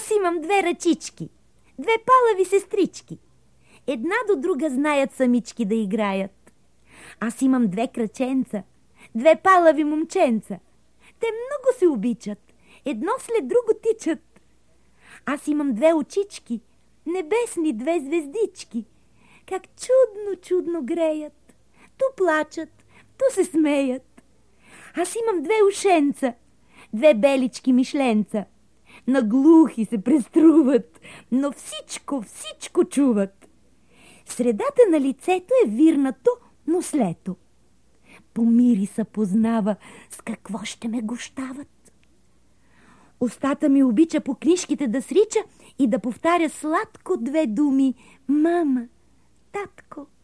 Аз имам две ръчички, две палави сестрички. Една до друга знаят самички да играят. Аз имам две краченца, две палави момченца. Те много се обичат, едно след друго тичат. Аз имам две очички, небесни две звездички. Как чудно греят. То плачат, то се смеят. Аз имам две ушенца, две белички мишленца. Наглухи се преструват, но всичко чуват. Средата на лицето е вирнато, но слето. По мириса познава с какво ще ме гощават. Устата ми обича по книжките да срича и да повтаря сладко две думи: мама, татко.